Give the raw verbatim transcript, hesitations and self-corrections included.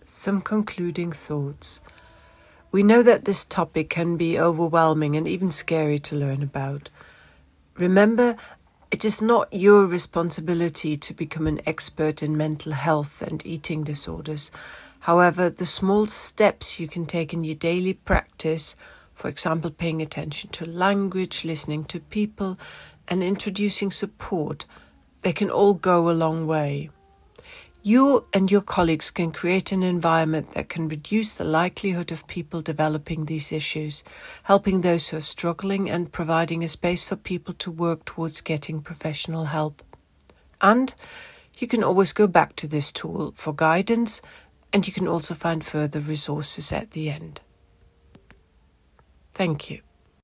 Some concluding thoughts. We know that this topic can be overwhelming and even scary to learn about. Remember, it is not your responsibility to become an expert in mental health and eating disorders. However, the small steps you can take in your daily practice, for example, paying attention to language, listening to people, and introducing support, they can all go a long way. You and your colleagues can create an environment that can reduce the likelihood of people developing these issues, helping those who are struggling and providing a space for people to work towards getting professional help. And you can always go back to this tool for guidance, and you can also find further resources at the end. Thank you.